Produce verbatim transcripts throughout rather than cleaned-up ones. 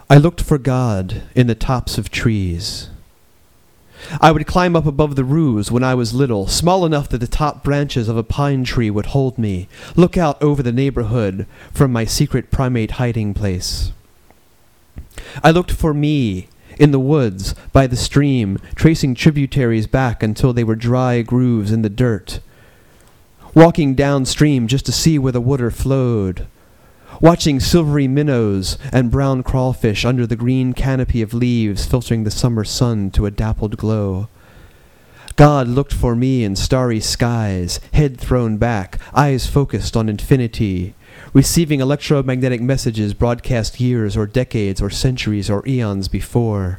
I looked for God in the tops of trees. I would climb up above the roofs when I was little, small enough that the top branches of a pine tree would hold me, look out over the neighborhood from my secret primate hiding place. I looked for me in the woods, by the stream, tracing tributaries back until they were dry grooves in the dirt, walking downstream just to see where the water flowed, watching silvery minnows and brown crawfish under the green canopy of leaves filtering the summer sun to a dappled glow. God looked for me in starry skies, head thrown back, eyes focused on infinity, receiving electromagnetic messages broadcast years or decades or centuries or eons before.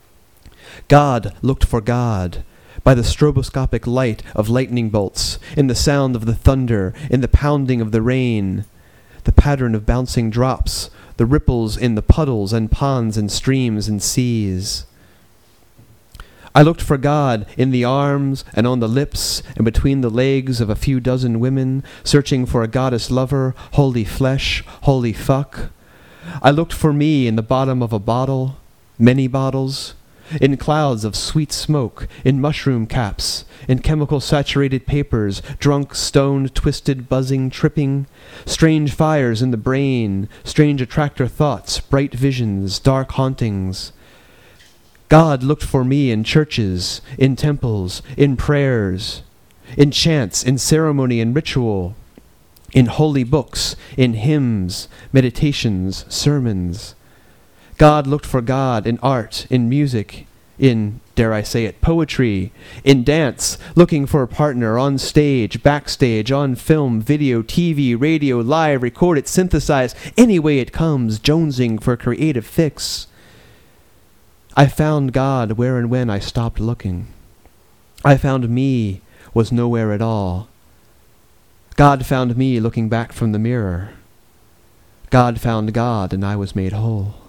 God looked for God by the stroboscopic light of lightning bolts, in the sound of the thunder, in the pounding of the rain, the pattern of bouncing drops, the ripples in the puddles and ponds and streams and seas. I looked for God in the arms and on the lips and between the legs of a few dozen women, searching for a goddess lover, holy flesh, holy fuck. I looked for me in the bottom of a bottle, many bottles, in clouds of sweet smoke, in mushroom caps, in chemical-saturated papers, drunk, stoned, twisted, buzzing, tripping, strange fires in the brain, strange attractor thoughts, bright visions, dark hauntings. God looked for me in churches, in temples, in prayers, in chants, in ceremony and ritual, in holy books, in hymns, meditations, sermons. God looked for God in art, in music, in, dare I say it, poetry, in dance, looking for a partner on stage, backstage, on film, video, T V, radio, live, recorded, synthesized, any way it comes, jonesing for a creative fix. I found God where and when I stopped looking. I found me was nowhere at all. God found me looking back from the mirror. God found God and I was made whole.